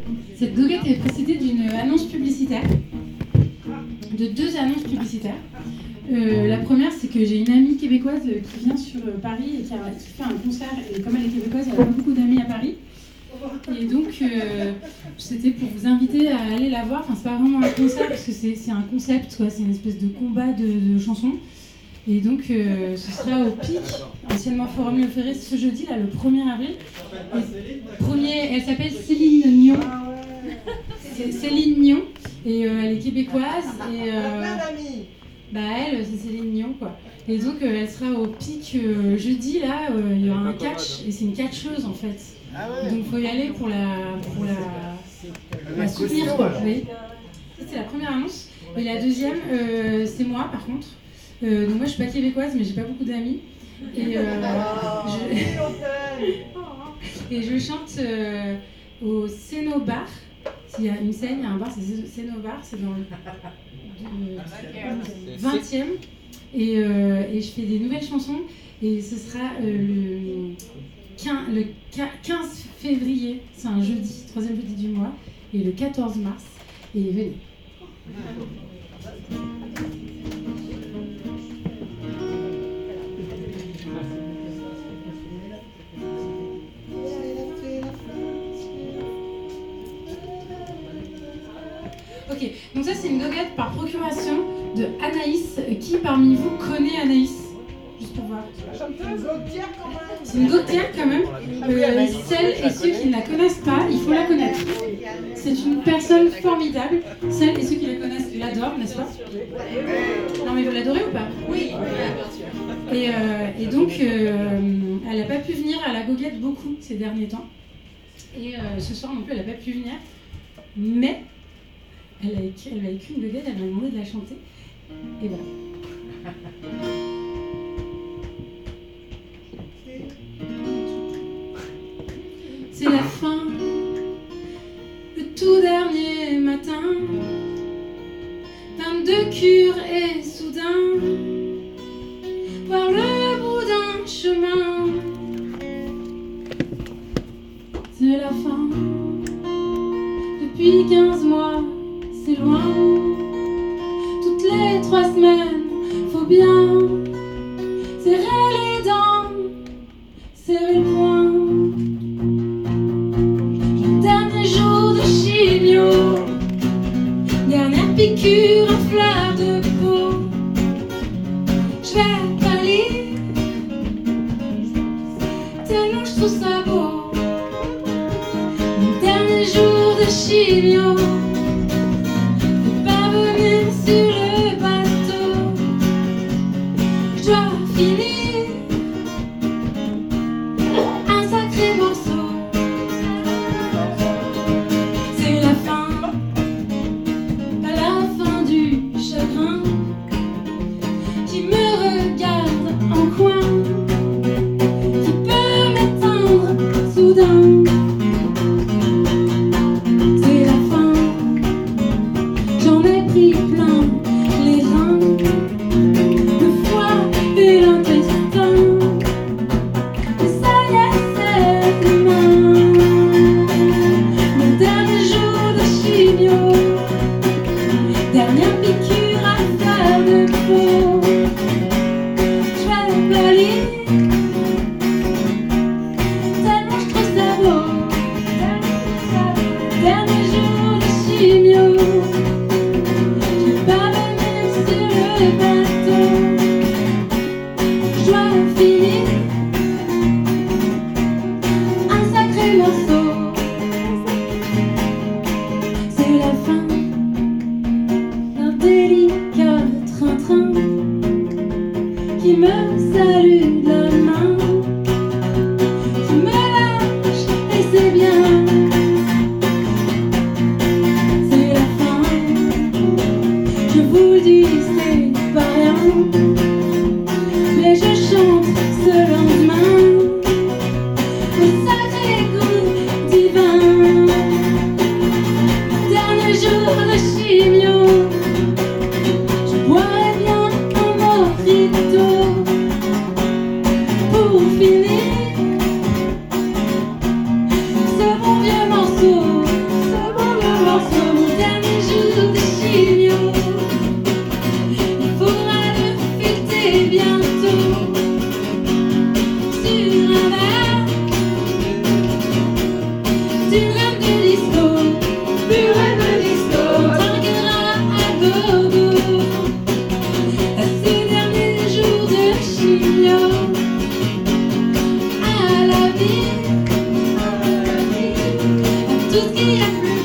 Cette goguette est précédée d'une annonce publicitaire, de 2 annonces publicitaires. La première, c'est que j'ai une amie québécoise qui vient sur Paris et qui fait un concert. Et comme elle est québécoise, elle n'a pas beaucoup d'amis à Paris. Et donc, c'était pour vous inviter à aller la voir. Enfin, c'est pas vraiment un concert parce que c'est un concept, quoi. C'est une espèce de combat de chansons. Et donc, ce sera au PIC, anciennement Forum Le Ferré, ce jeudi, là, le 1er avril. Elle s'appelle Céline Nion. Céline Nion. Et elle est québécoise. Et elle, c'est Céline Nion, quoi. Et donc, elle sera au PIC jeudi, là. Il y aura un catch. Et c'est une catcheuse, en fait. Donc, il faut y aller pour la soutenir, quoi. Oui. C'est la première annonce. Et la deuxième, c'est moi, par contre. Donc moi je suis pas québécoise mais j'ai pas beaucoup d'amis et je chante au Cénobar. S'il y a une scène, il y a un bar, c'est Cénobar, c'est dans le 20e et je fais des nouvelles chansons et ce sera le 15 février, c'est un jeudi, 3e jeudi du mois, et le 14 mars, et venez. Ok, donc ça c'est une goguette par procuration de Anaïs. Qui parmi vous connaît Anaïs? Juste pour voir. C'est une goguetière quand même. Celles et ceux qui ne la connaissent pas, il faut la connaître. C'est une personne formidable. Celles et ceux qui la connaissent l'adorent, n'est-ce pas? Non mais vous l'adorez ou pas? Oui. Et donc, elle n'a pas pu venir à la goguette beaucoup ces derniers temps. Et ce soir non plus, elle n'a pas pu venir. Mais elle a écrit une goguette, elle m'a demandé de la chanter. Et voilà. C'est la fin, le tout dernier matin, 22 cures et soudain, par le bout d'un chemin, c'est la fin, depuis 15 mois, c'est loin, toutes les 3 semaines, faut bien serrer les dents, serrer le poing. Dernier jour de chimio, dernière piqûre en fleur de peau. Je vais pas lire, tellement je trouve ça beau. Mon dernier jour de chimio, faut pas venir sur le bateau. Je dois finir un sacré morceau. C'est la fin, pas la fin du chagrin qui me regarde en coin, qui peut m'éteindre soudain. C'est la fin, qui a plu.